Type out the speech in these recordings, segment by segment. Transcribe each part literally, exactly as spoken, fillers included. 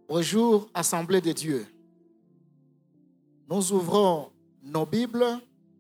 Bonjour, Assemblée de Dieu. Nous ouvrons nos Bibles.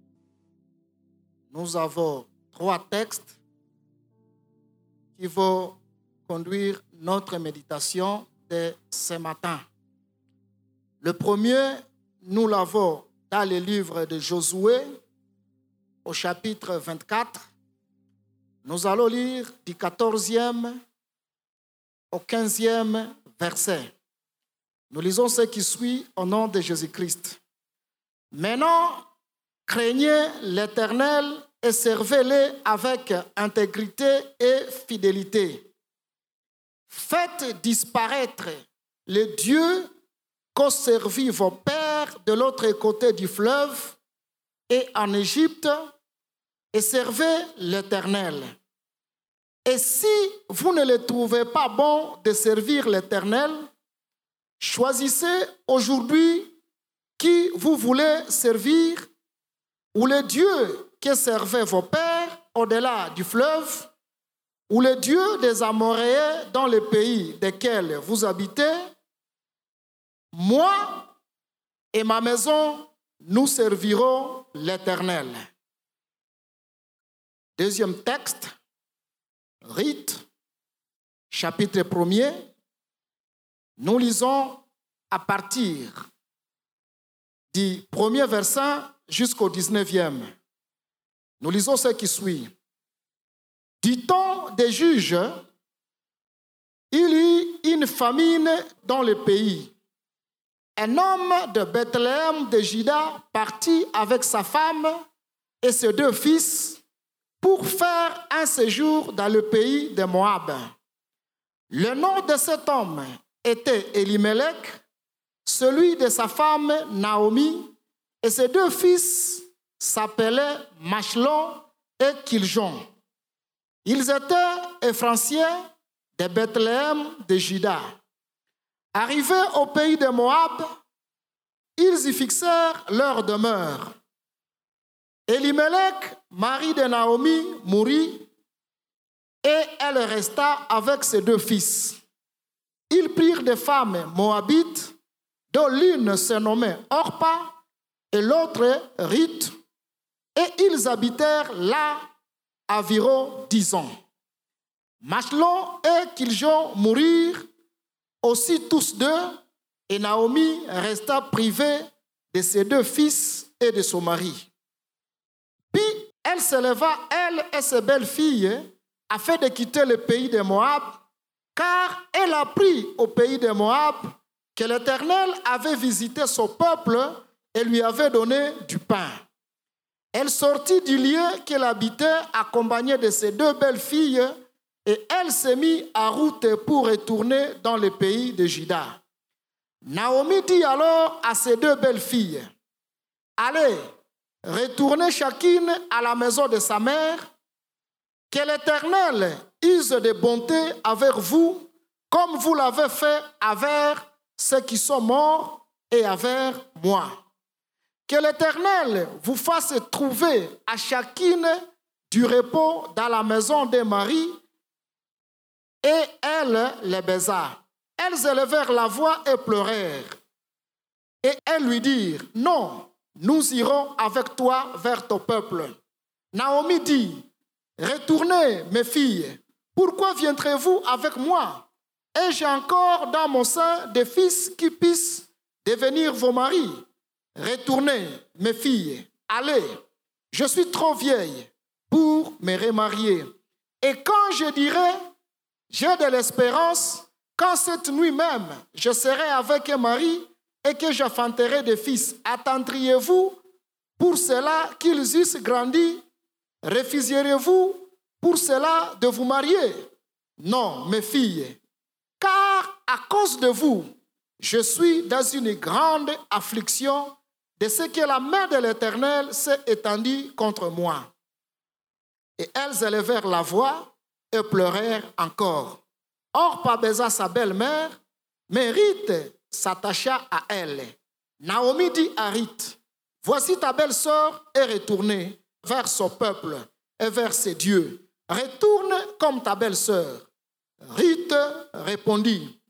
Nous avons trois textes qui vont conduire notre méditation de ce matin. Le premier, nous l'avons dans le livre de Josué, au chapitre vingt-quatre. Nous allons lire du quatorzième au quinzième verset. Nous lisons ce qui suit au nom de Jésus-Christ. Maintenant, craignez l'Éternel et servez-le avec intégrité et fidélité. Faites disparaître les dieux qu'ont servi vos pères de l'autre côté du fleuve et en Égypte, et servez l'Éternel. Et si vous ne le trouvez pas bon de servir l'Éternel, choisissez aujourd'hui qui vous voulez servir, ou les dieux que servaient vos pères au-delà du fleuve, ou les dieux des Amoréens dans le pays desquels vous habitez. Moi et ma maison, nous servirons l'Éternel. Deuxième texte, Rite, chapitre premier. Nous lisons à partir du premier verset jusqu'au dix-neuvième. Nous lisons ce qui suit. Du temps des juges, il y eut une famine dans le pays. Un homme de Bethléem de Juda partit avec sa femme et ses deux fils pour faire un séjour dans le pays de Moab. Le nom de cet homme était Elimelech, celui de sa femme Naomi, et ses deux fils s'appelaient Machlon et Kiljon. Ils étaient Éphranciens de Bethléem de Juda. Arrivés au pays de Moab, ils y fixèrent leur demeure. Elimelech, mari de Naomi, mourut et elle resta avec ses deux fils. Ils prirent des femmes moabites, dont l'une se nommait Orpa et l'autre Ruth, et ils habitèrent là environ dix ans. Machlon et Kiljon mourirent aussi tous deux, et Naomi resta privée de ses deux fils et de son mari. Puis elle se leva, elle et ses belles-filles, afin de quitter le pays de Moab, car elle apprit au pays de Moab que l'Éternel avait visité son peuple et lui avait donné du pain. Elle sortit du lieu qu'elle habitait, accompagnée de ses deux belles-filles, et elle s'est mise en route pour retourner dans le pays de Juda. Naomi dit alors à ses deux belles-filles, « Allez, retournez chacune à la maison de sa mère, que l'Éternel use de bonté avec vous, comme vous l'avez fait avec ceux qui sont morts et avec moi. Que l'Éternel vous fasse trouver à chacune du repos dans la maison des maris. » Et elle les baisa. Elles élevèrent la voix et pleurèrent. Et elles lui dirent, « Non, nous irons avec toi vers ton peuple. » Naomi dit, « Retournez, mes filles, pourquoi viendrez-vous avec moi? Ai-je encore dans mon sein des fils qui puissent devenir vos maris? Retournez, mes filles, allez, je suis trop vieille pour me remarier. Et quand je dirai, j'ai de l'espérance, quand cette nuit même je serai avec un mari et que j'enfanterai des fils, attendriez-vous pour cela qu'ils eussent grandi? Refuseriez-vous pour cela de vous marier? Non, mes filles, car à cause de vous, je suis dans une grande affliction de ce que la main de l'Éternel s'est étendue contre moi. » Et elles élevèrent la voix et pleurèrent encore. Orpa baisa sa belle-mère, mais Ruth s'attacha à elle. Naomi dit à Ruth, « Voici ta belle-sœur est retournée vers son peuple et vers ses dieux. Retourne comme ta belle-sœur. » Ruth répondit,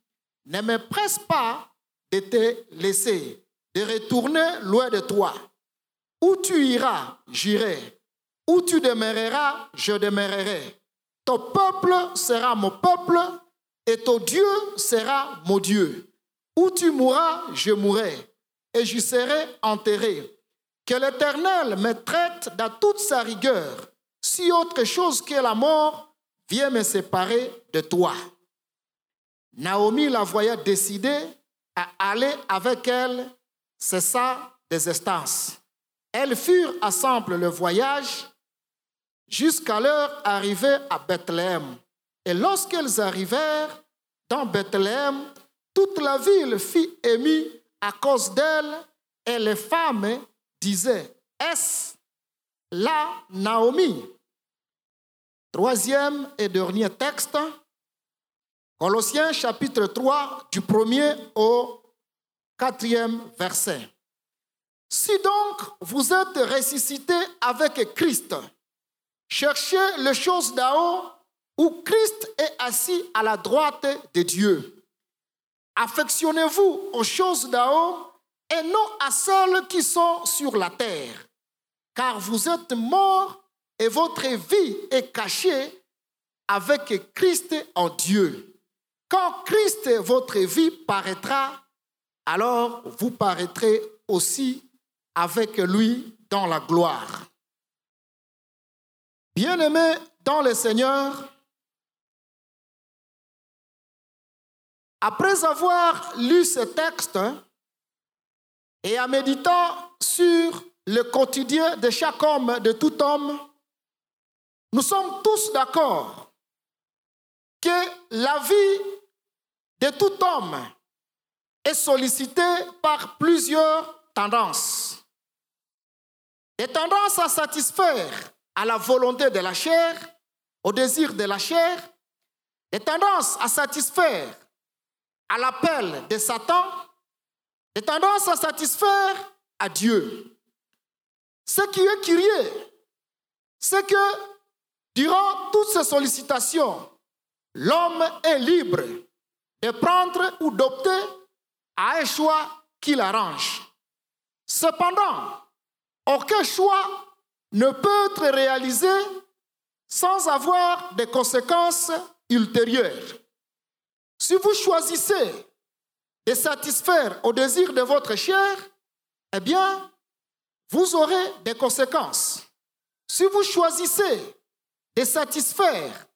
ne me presse pas de te laisser, de retourner loin de toi. Où tu iras, j'irai. Où tu demeureras, je demeurerai. Ton peuple sera mon peuple et ton Dieu sera mon Dieu. Où tu mourras, je mourrai et j'y serai enterré. Que l'Éternel me traite dans toute sa rigueur, si autre chose que la mort vient me séparer de toi. Naomi la voyait décidée à aller avec elle, cessa des instances. Elles furent ensemble le voyage jusqu'à leur arrivée à Bethléem. Et lorsqu'elles arrivèrent dans Bethléem, toute la ville fut émue à cause d'elle, et les femmes disaient, est-ce là Naomi? Troisième et dernier texte, Colossiens chapitre trois, du premier au quatrième verset. Si donc vous êtes ressuscités avec Christ, cherchez les choses d'en haut où Christ est assis à la droite de Dieu. Affectionnez-vous aux choses d'en haut et non à celles qui sont sur la terre, car vous êtes morts et votre vie est cachée avec Christ en Dieu. Quand Christ, votre vie, paraîtra, alors vous paraîtrez aussi avec lui dans la gloire. Bien-aimés dans le Seigneur, après avoir lu ce texte et en méditant sur le quotidien de chaque homme, de tout homme, nous sommes tous d'accord que la vie de tout homme est sollicitée par plusieurs tendances. Des tendances à satisfaire à la volonté de la chair, au désir de la chair, des tendances à satisfaire à l'appel de Satan, des tendances à satisfaire à Dieu. Ce qui est curieux, c'est que durant toutes ces sollicitations, l'homme est libre de prendre ou d'opter à un choix qui l'arrange. Cependant, aucun choix ne peut être réalisé sans avoir des conséquences ultérieures. Si vous choisissez de satisfaire au désir de votre chair, eh bien, vous aurez des conséquences. Si vous choisissez de satisfaire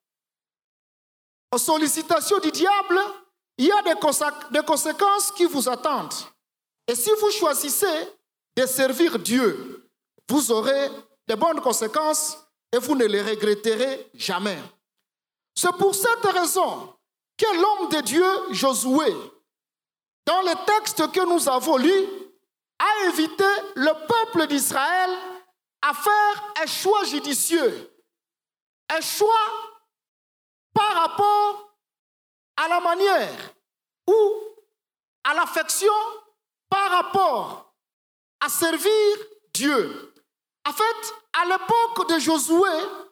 aux sollicitations du diable, il y a des, consé- des conséquences qui vous attendent. Et si vous choisissez de servir Dieu, vous aurez de bonnes conséquences et vous ne les regretterez jamais. C'est pour cette raison que l'homme de Dieu, Josué, dans le texte que nous avons lu, a invité le peuple d'Israël à faire un choix judicieux, un choix par rapport à la manière ou à l'affection par rapport à servir Dieu. En fait, à l'époque de Josué,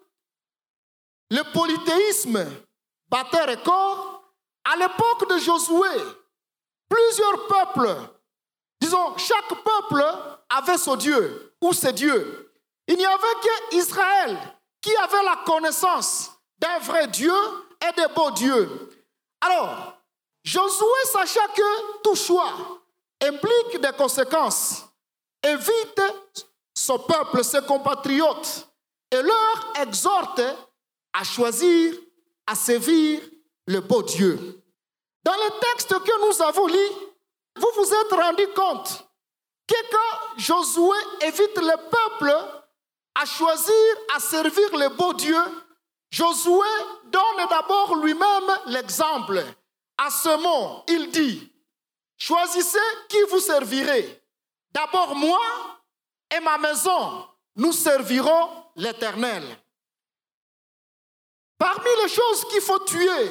le polythéisme battait record. À l'époque de Josué, plusieurs peuples, disons, chaque peuple avait son Dieu ou ses dieux. Il n'y avait qu'Israël qui avait la connaissance d'un vrai Dieu et de beaux dieux. Alors, Josué, sachant que tout choix implique des conséquences, évite son peuple, ses compatriotes, et leur exhorte à choisir, à servir le beau Dieu. Dans le texte que nous avons lu, vous vous êtes rendu compte que quand Josué évite le peuple à choisir, à servir le beau Dieu, Josué donne d'abord lui-même l'exemple. À ce mot, il dit, choisissez qui vous servirez. D'abord moi et ma maison, nous servirons l'Éternel. Parmi les choses qu'il faut tuer,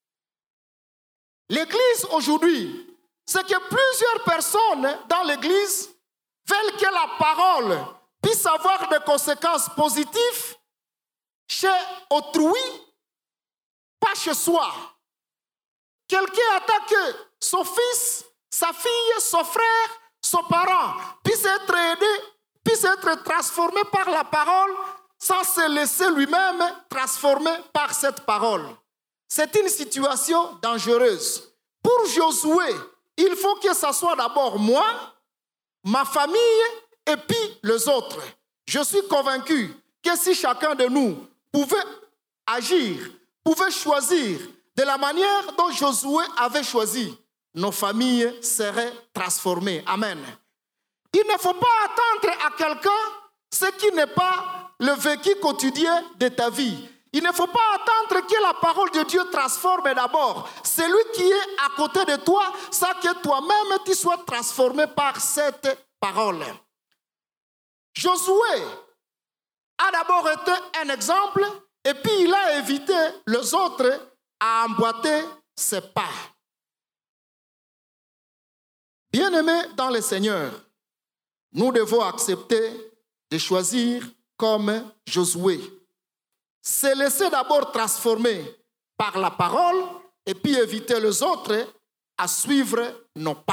l'Église aujourd'hui, c'est que plusieurs personnes dans l'Église veulent que la parole puisse avoir des conséquences positives chez autrui, pas chez soi. Quelqu'un attend que son fils, sa fille, son frère, son parent puisse être aidé, puisse être transformé par la parole sans se laisser lui-même transformer par cette parole. C'est une situation dangereuse. Pour Josué, il faut que ce soit d'abord moi, ma famille et puis les autres. Je suis convaincu que si chacun de nous pouvait agir, pouvait choisir de la manière dont Josué avait choisi, nos familles seraient transformées. Amen. Il ne faut pas attendre à quelqu'un ce qui n'est pas le vécu quotidien de ta vie. Il ne faut pas attendre que la parole de Dieu transforme d'abord celui qui est à côté de toi, sans que toi-même tu sois transformé par cette parole. Josué a d'abord été un exemple et puis il a invité les autres à emboîter ses pas. Bien-aimés dans le Seigneur, nous devons accepter de choisir comme Josué. Se laisser d'abord transformer par la parole et puis éviter les autres à suivre nos pas.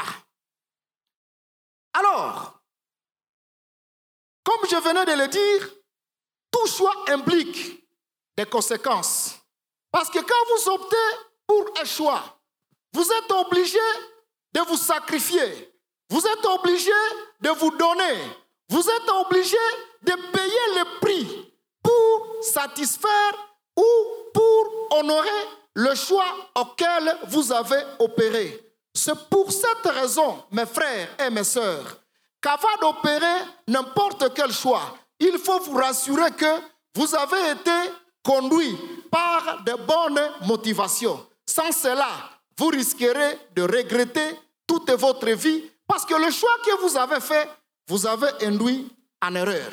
Alors, comme je venais de le dire, tout choix implique des conséquences. Parce que quand vous optez pour un choix, vous êtes obligé de vous sacrifier. Vous êtes obligé de vous donner. Vous êtes obligé de payer le prix pour satisfaire ou pour honorer le choix auquel vous avez opéré. C'est pour cette raison, mes frères et mes sœurs, qu'avant d'opérer n'importe quel choix, il faut vous rassurer que vous avez été conduit par de bonnes motivations. Sans cela, vous risquerez de regretter toute votre vie parce que le choix que vous avez fait, vous avez induit en erreur.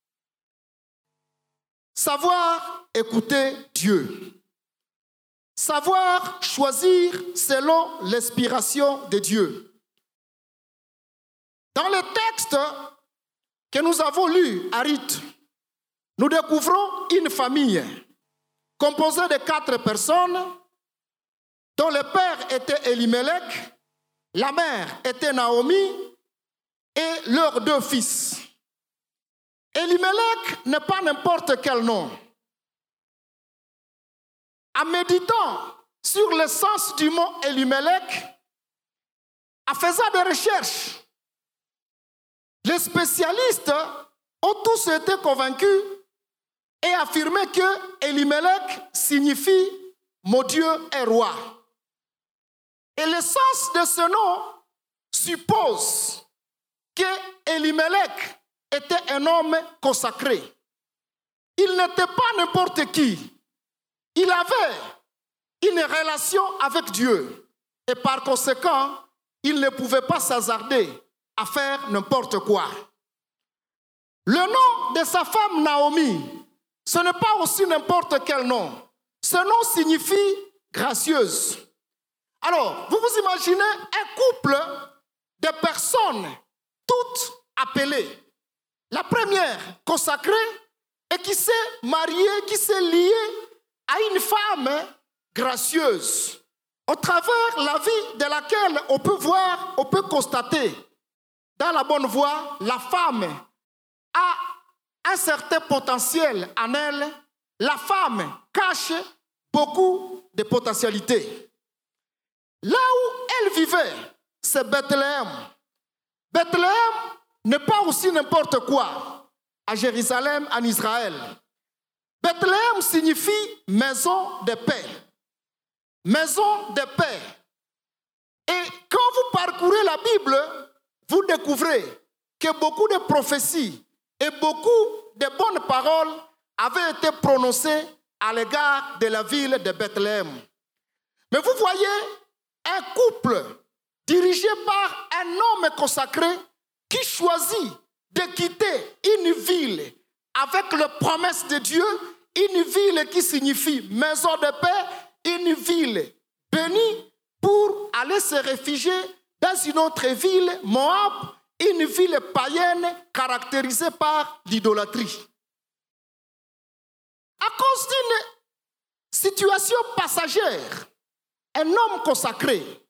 Savoir écouter Dieu. Savoir choisir selon l'inspiration de Dieu. Dans le texte que nous avons lu à Ruth, nous découvrons une famille composée de quatre personnes dont le père était Elimelech, la mère était Naomi et leurs deux fils. Elimelech n'est pas n'importe quel nom. En méditant sur le sens du mot Elimelech, en faisant des recherches, les spécialistes ont tous été convaincus et affirmé que Elimelech signifie « mon Dieu est roi ». Et le sens de ce nom suppose que Elimelech était un homme consacré. Il n'était pas n'importe qui. Il avait une relation avec Dieu. Et par conséquent, il ne pouvait pas s'hasarder à faire n'importe quoi. Le nom de sa femme Naomi, ce n'est pas aussi n'importe quel nom. Ce nom signifie gracieuse. Alors, vous vous imaginez un couple de personnes, toutes appelées. La première consacrée et qui s'est mariée, qui s'est liée à une femme gracieuse. Au travers la vie de laquelle on peut voir, on peut constater, dans la bonne voie, la femme a un certain potentiel en elle. La femme cache beaucoup de potentialités. Là où elle vivait, c'est Bethléem. Bethléem n'est pas aussi n'importe quoi à Jérusalem, en Israël. Bethléem signifie maison de paix. Maison de paix. Et quand vous parcourez la Bible, vous découvrez que beaucoup de prophéties et beaucoup de bonnes paroles avaient été prononcées à l'égard de la ville de Bethléem. Mais vous voyez, un couple dirigé par un homme consacré qui choisit de quitter une ville avec les promesses de Dieu, une ville qui signifie maison de paix, une ville bénie pour aller se réfugier dans une autre ville, Moab, une ville païenne caractérisée par l'idolâtrie. À cause d'une situation passagère, un homme consacré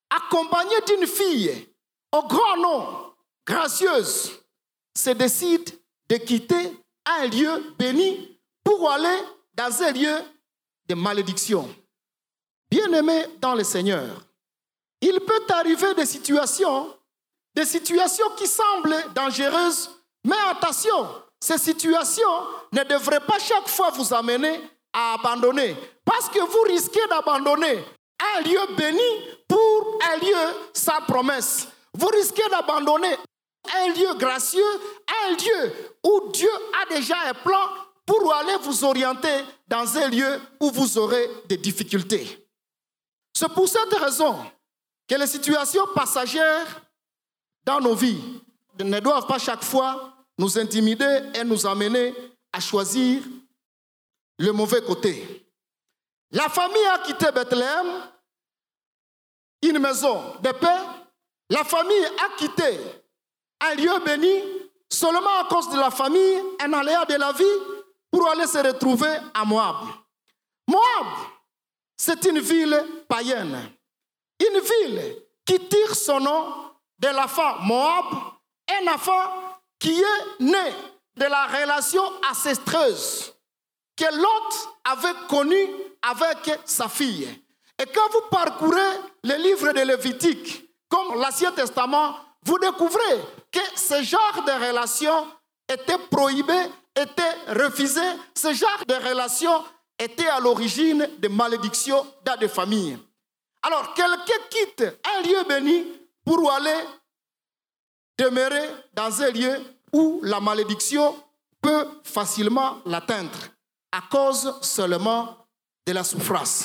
accompagné d'une fille au grand nom, gracieuse, se décide de quitter un lieu béni pour aller dans un lieu de malédiction. Bien-aimé dans le Seigneur, il peut arriver des situations, des situations qui semblent dangereuses, mais attention, ces situations ne devraient pas chaque fois vous amener à abandonner, parce que vous risquez d'abandonner un lieu béni pour un lieu sans promesse. Vous risquez d'abandonner un lieu gracieux, un lieu où Dieu a déjà un plan pour aller vous orienter dans un lieu où vous aurez des difficultés. C'est pour cette raison que les situations passagères dans nos vies ne doivent pas chaque fois nous intimider et nous amener à choisir le mauvais côté. La famille a quitté Bethléem, une maison de paix. La famille a quitté un lieu béni seulement à cause de la famille, un aléa de la vie, pour aller se retrouver à Moab. Moab, c'est une ville païenne. Une ville qui tire son nom de l'enfant Moab, un enfant qui est né de la relation ancestreuse que Lot avait connue avec sa fille. Et quand vous parcourez le livre de Lévitique, comme l'Ancien Testament, vous découvrez que ce genre de relation était prohibé, était refusé. Ce genre de relation était à l'origine de malédictions dans des familles. Alors, quelqu'un quitte un lieu béni pour aller demeurer dans un lieu où la malédiction peut facilement l'atteindre à cause seulement de la souffrance.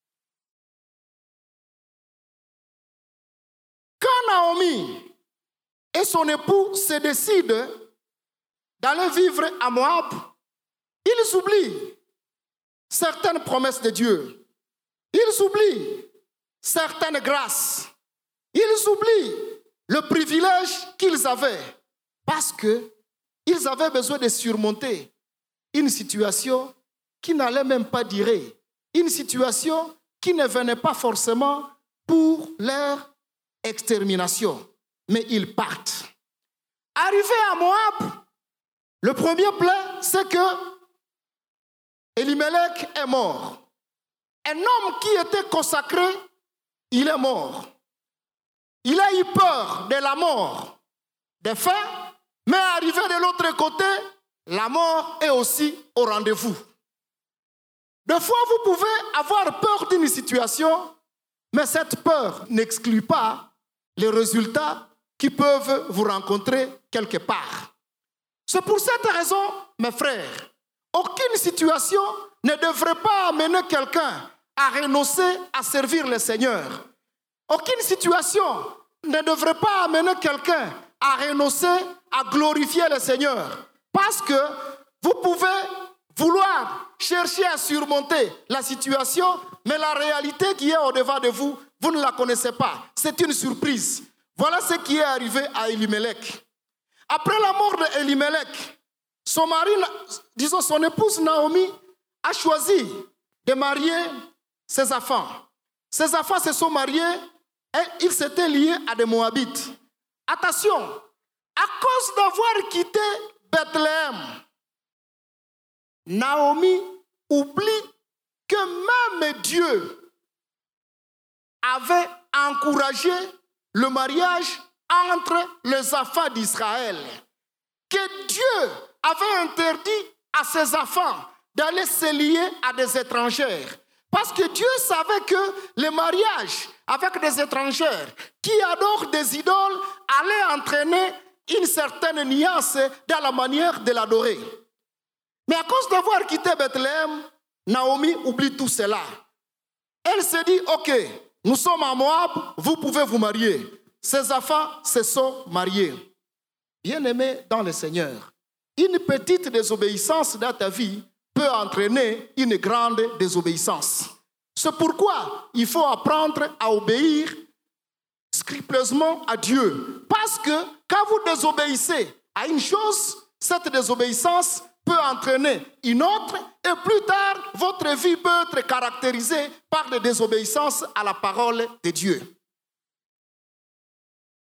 Quand Naomi et son époux se décident d'aller vivre à Moab, ils oublient certaines promesses de Dieu. Ils oublient certaines grâces. Ils oublient le privilège qu'ils avaient parce qu'ils avaient besoin de surmonter une situation qui n'allait même pas durer, une situation qui ne venait pas forcément pour leur extermination, mais ils partent. Arrivés à Moab, le premier plan, c'est que Elimelech est mort. Un homme qui était consacré, il est mort. Il a eu peur de la mort, des faim, mais arrivé de l'autre côté, la mort est aussi au rendez-vous. Des fois, vous pouvez avoir peur d'une situation, mais cette peur n'exclut pas les résultats qui peuvent vous rencontrer quelque part. C'est pour cette raison, mes frères, aucune situation ne devrait pas amener quelqu'un à renoncer à servir le Seigneur. Aucune situation ne devrait pas amener quelqu'un à renoncer à glorifier le Seigneur. Parce que vous pouvez vouloir chercher à surmonter la situation, mais la réalité qui est au-devant de vous, vous ne la connaissez pas. C'est une surprise. Voilà ce qui est arrivé à Elimelech. Après la mort d'Elimelech, son mari, disons son épouse Naomi, a choisi de marier ses enfants. Ses enfants se sont mariés et ils s'étaient liés à des Moabites. Attention, à cause d'avoir quitté Bethléem, Naomi oublie que même Dieu avait encouragé le mariage entre les enfants d'Israël. Que Dieu avait interdit à ses enfants d'aller se lier à des étrangères. Parce que Dieu savait que le mariage avec des étrangères qui adorent des idoles allait entraîner une certaine nuance dans la manière de l'adorer. Mais à cause d'avoir quitté Bethléem, Naomi oublie tout cela. Elle se dit, ok, nous sommes à Moab, vous pouvez vous marier. Ses enfants se sont mariés. Bien-aimés dans le Seigneur, une petite désobéissance dans ta vie peut entraîner une grande désobéissance. C'est pourquoi il faut apprendre à obéir scrupuleusement à Dieu. Parce que quand vous désobéissez à une chose, cette désobéissance peut entraîner une autre et plus tard, votre vie peut être caractérisée par des désobéissances à la parole de Dieu.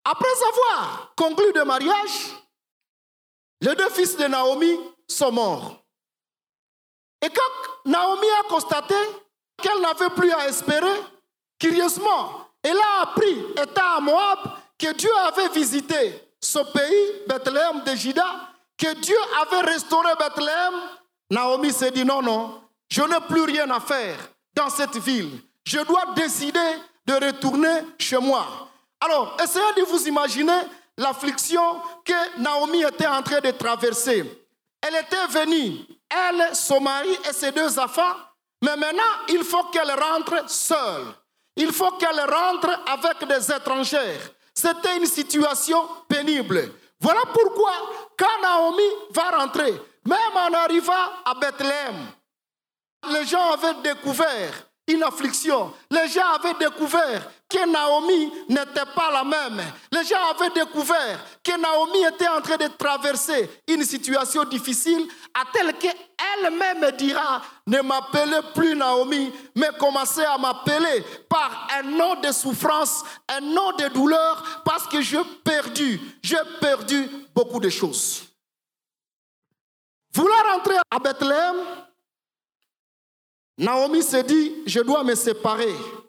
Après avoir conclu le mariage, les deux fils de Naomi sont morts. Et quand Naomi a constaté qu'elle n'avait plus à espérer, curieusement, elle a appris, étant à Moab, que Dieu avait visité ce pays, Bethléem de Juda, que Dieu avait restauré Bethléem. Naomi s'est dit non, non, je n'ai plus rien à faire dans cette ville. Je dois décider de retourner chez moi. Alors, essayez de vous imaginer l'affliction que Naomi était en train de traverser. Elle était venue, elle, son mari et ses deux enfants, mais maintenant, il faut qu'elle rentre seule. Il faut qu'elle rentre avec des étrangères. C'était une situation pénible. Voilà pourquoi, quand Naomi va rentrer, même en arrivant à Bethléem, les gens avaient découvert une affliction. Les gens avaient découvert que Naomi n'était pas la même. Les gens avaient découvert que Naomi était en train de traverser une situation difficile, à telle qu'elle-même dira, ne m'appelez plus Naomi, mais commencez à m'appeler par un nom de souffrance, un nom de douleur, parce que j'ai perdu, j'ai perdu beaucoup de choses. Vouloir rentrer à Bethléem, Naomi se dit, je dois me séparer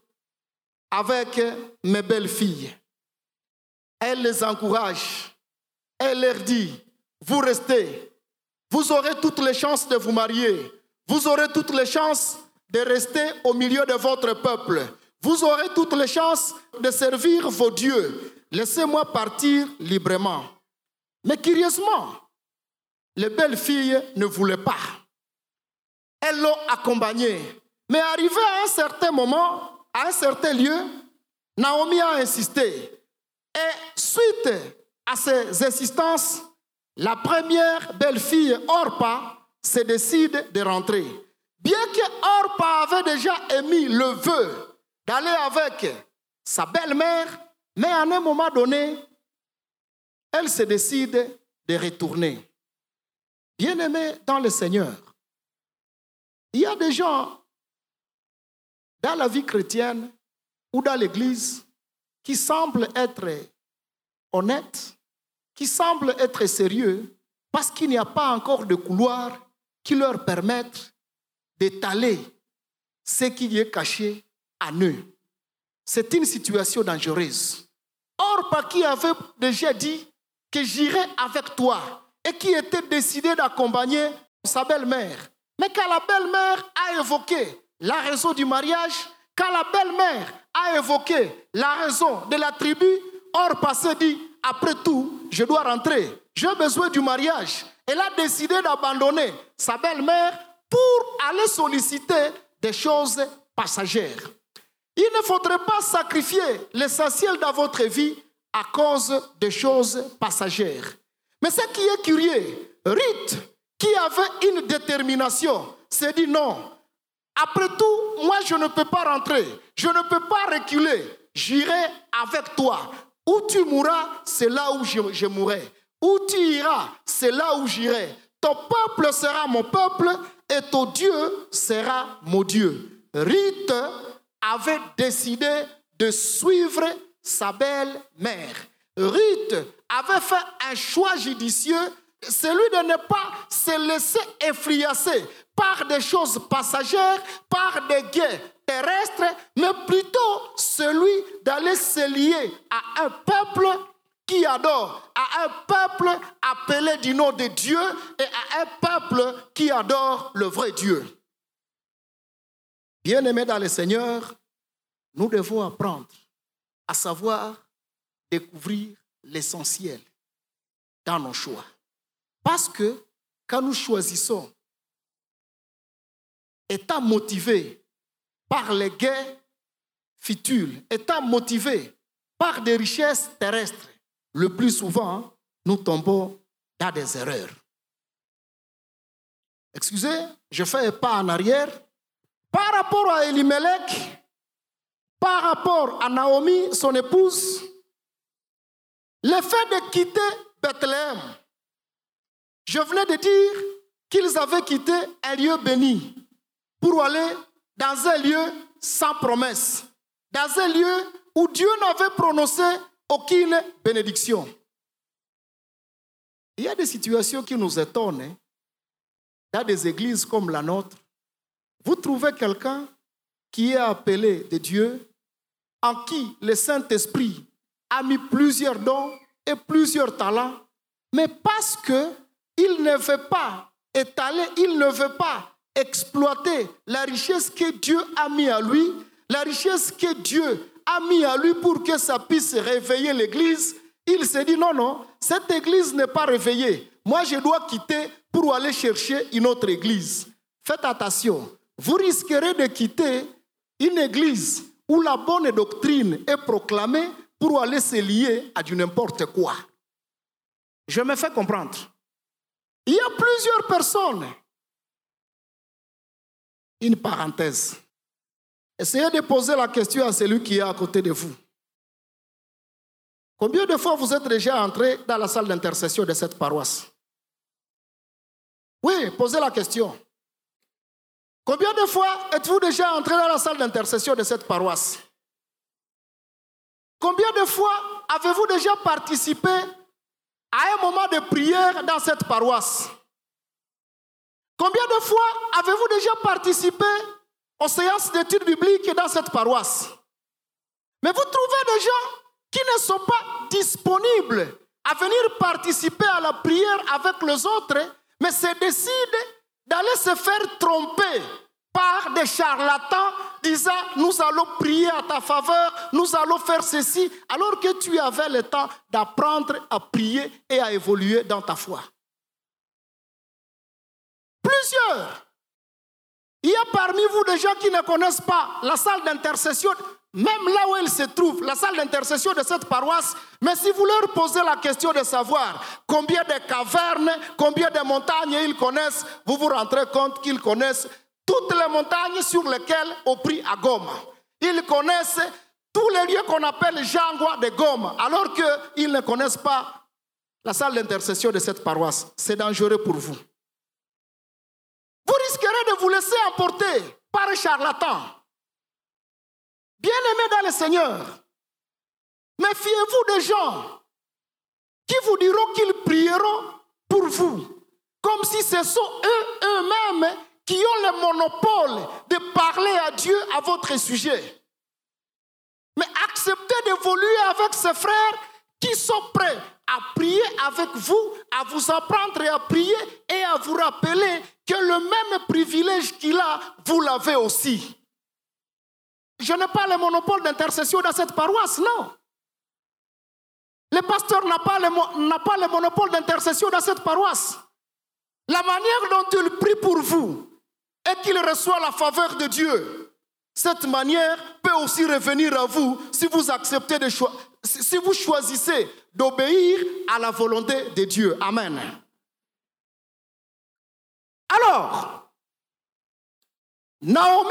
avec mes belles-filles. Elle les encourage. Elle leur dit, vous restez. Vous aurez toutes les chances de vous marier. Vous aurez toutes les chances de rester au milieu de votre peuple. Vous aurez toutes les chances de servir vos dieux. Laissez-moi partir librement. Mais curieusement, les belles-filles ne voulaient pas. Elles l'ont accompagnée. Mais arrivé à un certain moment, à un certain lieu, Naomi a insisté. Et suite à ces insistances, la première belle-fille, Orpa, se décide de rentrer. Bien que Orpa avait déjà émis le vœu d'aller avec sa belle-mère, mais à un moment donné, elle se décide de retourner. Bien-aimés dans le Seigneur, il y a des gens dans la vie chrétienne ou dans l'Église qui semblent être honnêtes, qui semblent être sérieux, parce qu'il n'y a pas encore de couloir qui leur permette d'étaler ce qui est caché à eux. C'est une situation dangereuse. Orpa qui avait déjà dit que j'irai avec toi et qui était décidé d'accompagner sa belle-mère. Mais quand la belle-mère a évoqué la raison du mariage, quand la belle-mère a évoqué la raison de la tribu, Orpa s'est dit, après tout, je dois rentrer. J'ai besoin du mariage. Elle a décidé d'abandonner sa belle-mère pour aller solliciter des choses passagères. Il ne faudrait pas sacrifier l'essentiel dans votre vie à cause de choses passagères. Mais ce qui est curieux, Ruth, qui avait une détermination, s'est dit non. Après tout, moi je ne peux pas rentrer. Je ne peux pas reculer. J'irai avec toi. Où tu mourras, c'est là où je, je mourrai. Où tu iras, c'est là où j'irai. Ton peuple sera mon peuple et ton Dieu sera mon Dieu. Ruth avait décidé de suivre sa belle-mère. Ruth avait fait un choix judicieux, celui de ne pas se laisser influencer par des choses passagères, par des gains terrestres, mais plutôt celui d'aller se lier à un peuple qui adore, à un peuple appelé du nom de Dieu et à un peuple qui adore le vrai Dieu. Bien-aimés dans le Seigneur, nous devons apprendre à savoir découvrir l'essentiel dans nos choix. Parce que quand nous choisissons, étant motivés par les gains futiles, étant motivés par des richesses terrestres, le plus souvent, nous tombons dans des erreurs. Excusez, je fais un pas en arrière. Par rapport à Elimelech, par rapport à Naomi, son épouse, le fait de quitter Bethléem, je venais de dire qu'ils avaient quitté un lieu béni pour aller dans un lieu sans promesse, dans un lieu où Dieu n'avait prononcé aucune bénédiction. Il y a des situations qui nous étonnent. Hein. Dans des églises comme la nôtre, vous trouvez quelqu'un qui est appelé de Dieu, en qui le Saint-Esprit a mis plusieurs dons et plusieurs talents, mais parce qu'il ne veut pas étaler, il ne veut pas exploiter la richesse que Dieu a mis à lui, la richesse que Dieu a mis à lui pour que ça puisse réveiller l'église, il s'est dit non, non, cette église n'est pas réveillée. Moi, je dois quitter pour aller chercher une autre église. Faites attention, vous risquerez de quitter une église où la bonne doctrine est proclamée pour aller se lier à du n'importe quoi. Je me fais comprendre. Il y a plusieurs personnes. Une parenthèse. Essayez de poser la question à celui qui est à côté de vous. Combien de fois vous êtes déjà entré dans la salle d'intercession de cette paroisse? Oui, posez la question. Combien de fois êtes-vous déjà entré dans la salle d'intercession de cette paroisse? Combien de fois avez-vous déjà participé à un moment de prière dans cette paroisse? Combien de fois avez-vous déjà participé aux séances d'études bibliques dans cette paroisse? Mais vous trouvez des gens qui ne sont pas disponibles à venir participer à la prière avec les autres, mais se décident d'aller se faire tromper par des charlatans disant « nous allons prier à ta faveur, nous allons faire ceci », alors que tu avais le temps d'apprendre à prier et à évoluer dans ta foi. Plusieurs. Il y a parmi vous des gens qui ne connaissent pas la salle d'intercession, même là où elle se trouve, la salle d'intercession de cette paroisse, mais si vous leur posez la question de savoir combien de cavernes, combien de montagnes ils connaissent, vous vous rendrez compte qu'ils connaissent toutes les montagnes sur lesquelles on prie à Goma. Ils connaissent tous les lieux qu'on appelle Jangwa de Goma, alors qu'ils ne connaissent pas la salle d'intercession de cette paroisse. C'est dangereux pour vous. Vous risquerez de vous laisser emporter par un charlatan. Bien-aimés dans le Seigneur, méfiez-vous des gens qui vous diront qu'ils prieront pour vous, comme si ce sont eux eux-mêmes qui ont le monopole de parler à Dieu à votre sujet. Mais acceptez d'évoluer avec ces frères qui sont prêts à prier avec vous, à vous apprendre à prier et à vous rappeler que le même privilège qu'il a, vous l'avez aussi. Je n'ai pas le monopole d'intercession dans cette paroisse, non. Le pasteur n'a pas le, n'a pas le monopole d'intercession dans cette paroisse. La manière dont il prie pour vous et qu'il reçoit la faveur de Dieu, cette manière peut aussi revenir à vous si vous acceptez de cho- si vous choisissez d'obéir à la volonté de Dieu. Amen. Alors, Naomi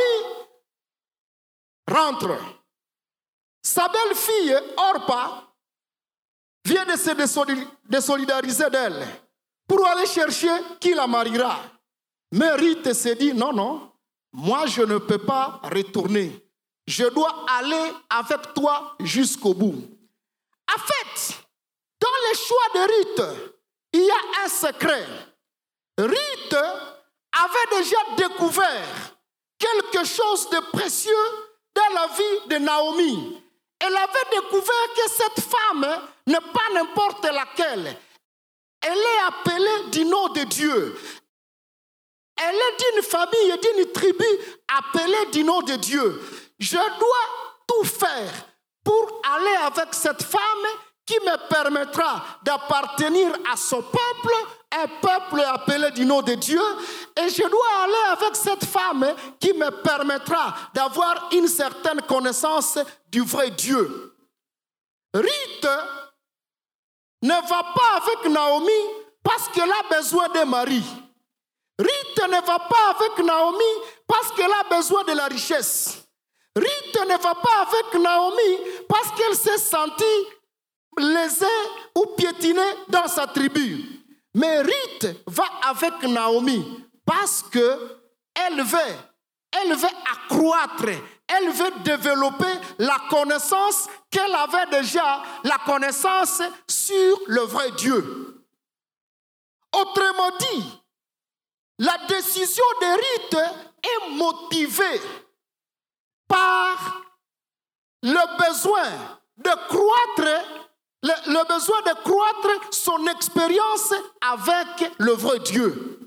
rentre. Sa belle-fille, Orpa, vient de se désolidariser d'elle pour aller chercher qui la mariera. Mais Ruth se dit, non, non, moi je ne peux pas retourner. Je dois aller avec toi jusqu'au bout. En fait, dans le choix de Ruth, il y a un secret. Ruth avait déjà découvert quelque chose de précieux dans la vie de Naomi. Elle avait découvert que cette femme n'est pas n'importe laquelle. Elle est appelée du nom de Dieu. Elle est d'une famille et d'une tribu appelée du nom de Dieu. Je dois tout faire pour aller avec cette femme qui me permettra d'appartenir à son peuple, un peuple appelé du nom de Dieu, et je dois aller avec cette femme qui me permettra d'avoir une certaine connaissance du vrai Dieu. Ruth ne va pas avec Naomi parce qu'elle a besoin d'un mari. Ruth ne va pas avec Naomi parce qu'elle a besoin de la richesse. Ruth ne va pas avec Naomi parce qu'elle s'est sentie lésée ou piétinée dans sa tribu. Mais Ruth va avec Naomi parce qu'elle veut, elle veut accroître Elle veut développer la connaissance qu'elle avait déjà, la connaissance sur le vrai Dieu. Autrement dit, la décision de Ruth est motivée par le besoin de croître, le, le besoin de croître son expérience avec le vrai Dieu.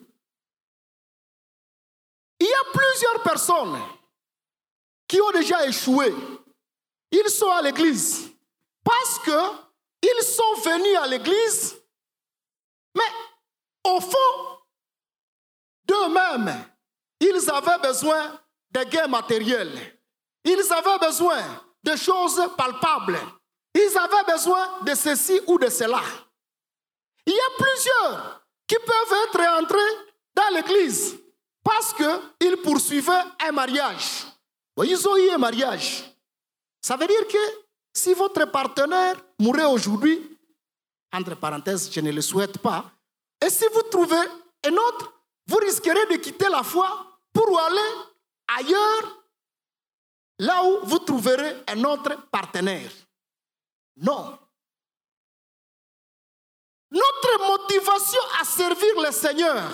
Il y a plusieurs personnes qui ont déjà échoué. Ils sont à l'église parce qu'ils sont venus à l'église, mais au fond d'eux-mêmes, ils avaient besoin de gains matériels. Ils avaient besoin de choses palpables. Ils avaient besoin de ceci ou de cela. Il y a plusieurs qui peuvent être entrés dans l'église parce qu'ils poursuivaient un mariage. Ils ont eu un mariage. Ça veut dire que si votre partenaire mourait aujourd'hui, entre parenthèses, je ne le souhaite pas, et si vous trouvez un autre, vous risquerez de quitter la foi pour aller ailleurs, là où vous trouverez un autre partenaire. Non. Notre motivation à servir le Seigneur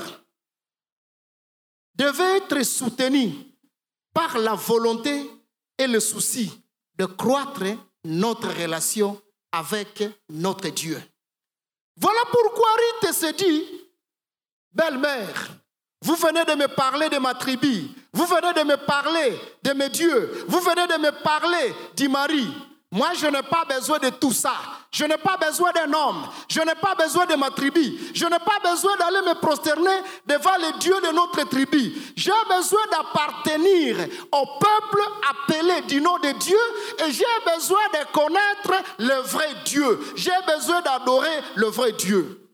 devait être soutenue par la volonté et le souci de croître notre relation avec notre Dieu. Voilà pourquoi Ruth se dit, belle-mère, vous venez de me parler de ma tribu, vous venez de me parler de mes dieux, vous venez de me parler du mari. Moi, je n'ai pas besoin de tout ça. Je n'ai pas besoin d'un homme. Je n'ai pas besoin de ma tribu. Je n'ai pas besoin d'aller me prosterner devant les dieux de notre tribu. J'ai besoin d'appartenir au peuple appelé du nom de Dieu et j'ai besoin de connaître le vrai Dieu. J'ai besoin d'adorer le vrai Dieu.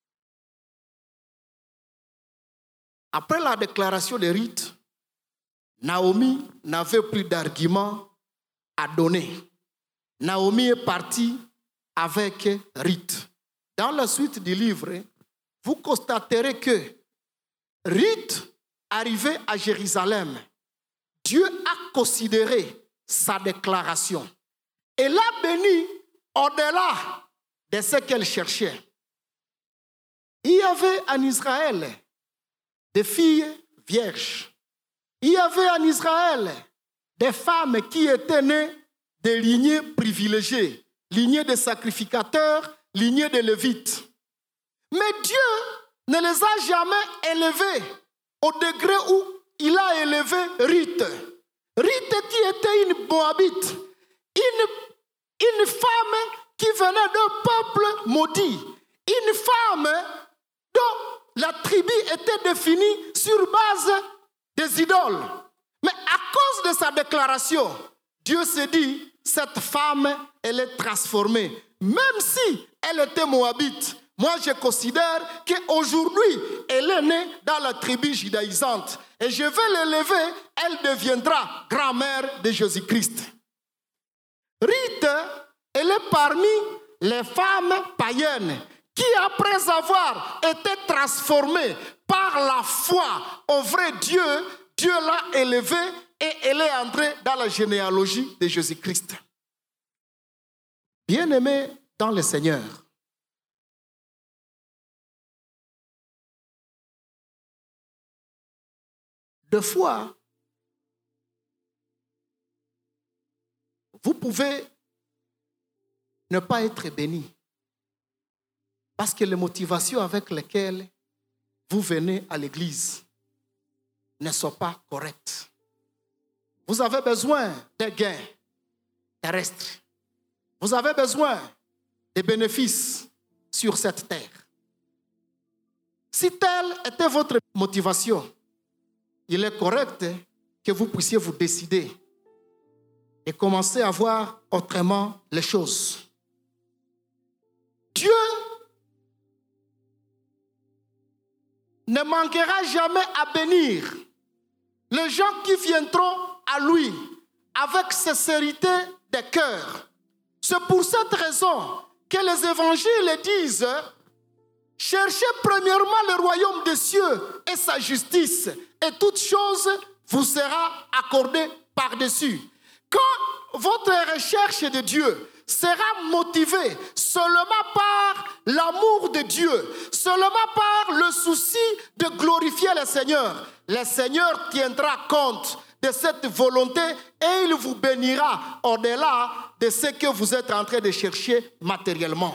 Après la déclaration de Ruth, Naomi n'avait plus d'arguments à donner. Naomi est partie avec Ruth. Dans la suite du livre, vous constaterez que Ruth, arrivée à Jérusalem, Dieu a considéré sa déclaration. Elle a béni au-delà de ce qu'elle cherchait. Il y avait en Israël des filles vierges. Il y avait en Israël des femmes qui étaient nées des lignées privilégiées, lignées de sacrificateurs, lignées de lévites. Mais Dieu ne les a jamais élevées au degré où il a élevé Ruth. Ruth qui était une Moabite, une, une femme qui venait d'un peuple maudit, une femme dont la tribu était définie sur base des idoles. Mais à cause de sa déclaration, Dieu s'est dit, cette femme, elle est transformée. Même si elle était moabite, moi je considère qu'aujourd'hui, elle est née dans la tribu judaïsante. Et je vais l'élever, elle deviendra grand-mère de Jésus-Christ. Ruth, elle est parmi les femmes païennes qui, après avoir été transformée par la foi au vrai Dieu, Dieu l'a élevée et elle est entrée dans la généalogie de Jésus-Christ. Bien-aimés dans le Seigneur, deux fois, vous pouvez ne pas être béni parce que les motivations avec lesquelles vous venez à l'église ne sont pas correctes. Vous avez besoin de gains terrestres. Vous avez besoin de bénéfices sur cette terre. Si telle était votre motivation, il est correct que vous puissiez vous décider et commencer à voir autrement les choses. Dieu ne manquera jamais à bénir les gens qui viendront à lui avec sincérité de cœur. C'est pour cette raison que les évangiles disent « Cherchez premièrement le royaume des cieux et sa justice, et toute chose vous sera accordée par-dessus. Quand votre recherche de Dieu sera motivée seulement par l'amour de Dieu, seulement par le souci de glorifier le Seigneur, le Seigneur tiendra compte de cette volonté et il vous bénira au-delà de ce que vous êtes en train de chercher matériellement.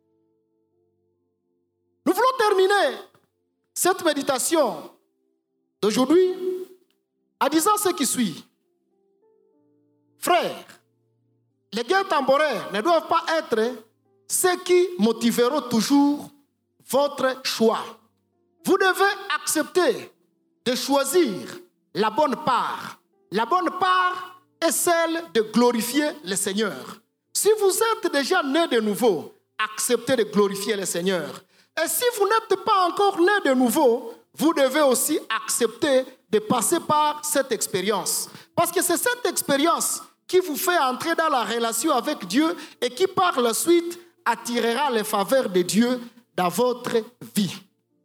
Nous voulons terminer cette méditation d'aujourd'hui en disant ce qui suit. Frères, les gains temporaires ne doivent pas être ceux qui motiveront toujours votre choix. Vous devez accepter de choisir la bonne part. La bonne part est celle de glorifier le Seigneur. Si vous êtes déjà né de nouveau, acceptez de glorifier le Seigneur. Et si vous n'êtes pas encore né de nouveau, vous devez aussi accepter de passer par cette expérience. Parce que c'est cette expérience qui vous fait entrer dans la relation avec Dieu et qui par la suite attirera les faveurs de Dieu dans votre vie.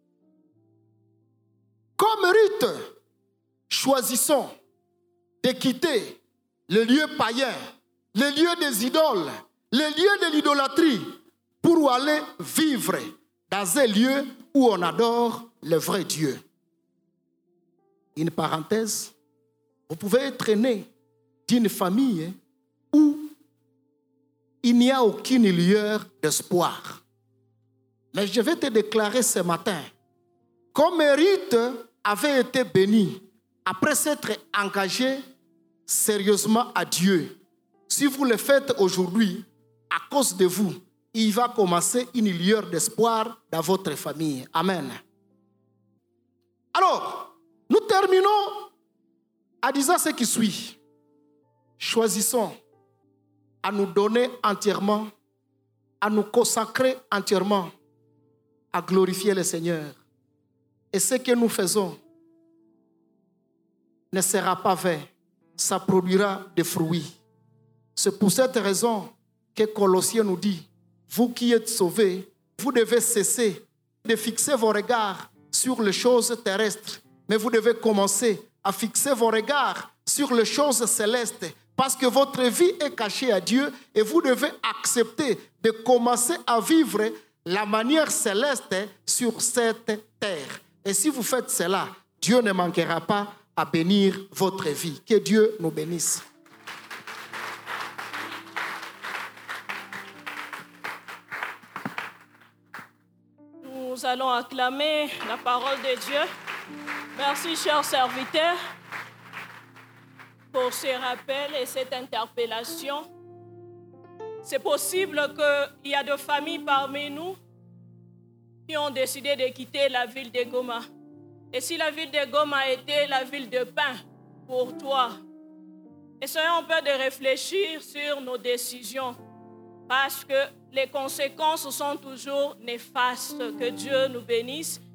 Comme Ruth, choisissons de quitter le lieu païen, le lieu des idoles, le lieu de l'idolâtrie pour aller vivre dans un lieu où on adore le vrai Dieu. Une parenthèse, vous pouvez être né d'une famille où il n'y a aucune lueur d'espoir. Mais je vais te déclarer ce matin, comme Ruth avait été bénie après s'être engagé sérieusement à Dieu, si vous le faites aujourd'hui, à cause de vous, il va commencer une lueur d'espoir dans votre famille. Amen. Alors, nous terminons en disant ce qui suit. Choisissons à nous donner entièrement, à nous consacrer entièrement, à glorifier le Seigneur. Et ce que nous faisons ne sera pas vain, ça produira des fruits. C'est pour cette raison que Colossiens nous dit, vous qui êtes sauvés, vous devez cesser de fixer vos regards sur les choses terrestres, mais vous devez commencer à fixer vos regards sur les choses célestes, parce que votre vie est cachée à Dieu et vous devez accepter de commencer à vivre la manière céleste sur cette terre. Et si vous faites cela, Dieu ne manquera pas à bénir votre vie. Que Dieu nous bénisse. Nous allons acclamer la parole de Dieu. Merci, chers serviteurs, pour ces rappels et cette interpellation. C'est possible qu'il y a des familles parmi nous qui ont décidé de quitter la ville de Goma. Et si la ville de Goma était la ville de pain pour toi, essayons un peu de réfléchir sur nos décisions, parce que les conséquences sont toujours néfastes. Que Dieu nous bénisse